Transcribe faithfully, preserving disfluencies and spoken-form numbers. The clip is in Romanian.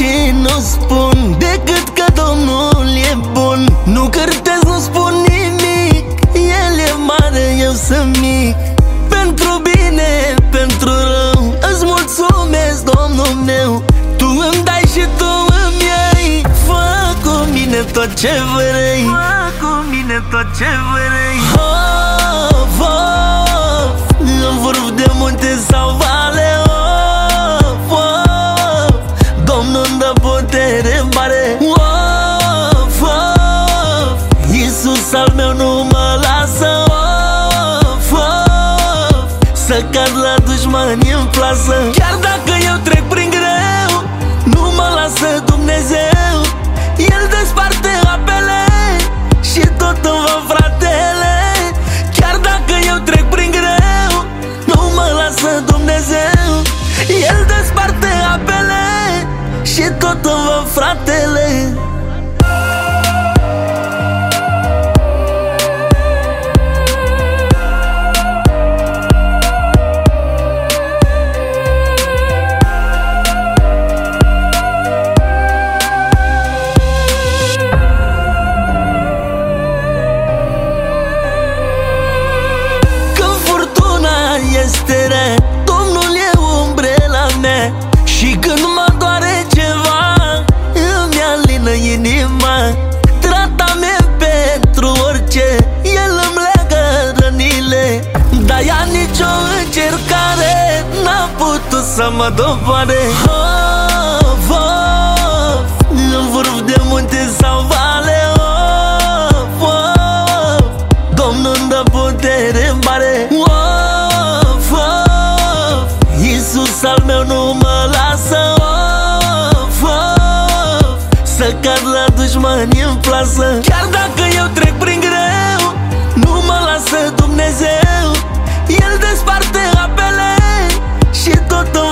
și nu spun decât că Domnul e bun. Nu cârtez, nu spun nimic, El e mare, eu sunt mic. Pentru bine, pentru rău, îți mulțumesc, Domnul meu. Tu îmi dai și tu îmi iei. Fă cu mine tot ce vrei, fă cu mine tot ce vrei. Of, of, în vârf de munte sau vale, of, of, Domnul-mi dă putere mare. Of, of, Iisus al meu nu mă lasă. Of, of, să cad la dușmani în plasă. Chiar dacă eu trec prin greu, nu mă lasă Dumnezeu. El desparte apele și tot îmi va fratele. Chiar dacă eu trec prin greu, nu mă lasă Dumnezeu. El desparte apele și tot îmi va fratele. Este rea, Domnul e umbrela mea. Și când mă doare ceva, îmi alină inima. Tratament pentru orice, El îmi leagă rănile. Dar ea nicio încercare n-a putut să mă doboare. Of, of, în vârf de munte sau vale, of, of, Domnul-mi dă putere mare. Iisus al meu nu mă lasă. Of, of, să cad la dușmani în plasă. Chiar dacă eu trec prin greu, nu mă lasă Dumnezeu. El desparte apele și tot îmi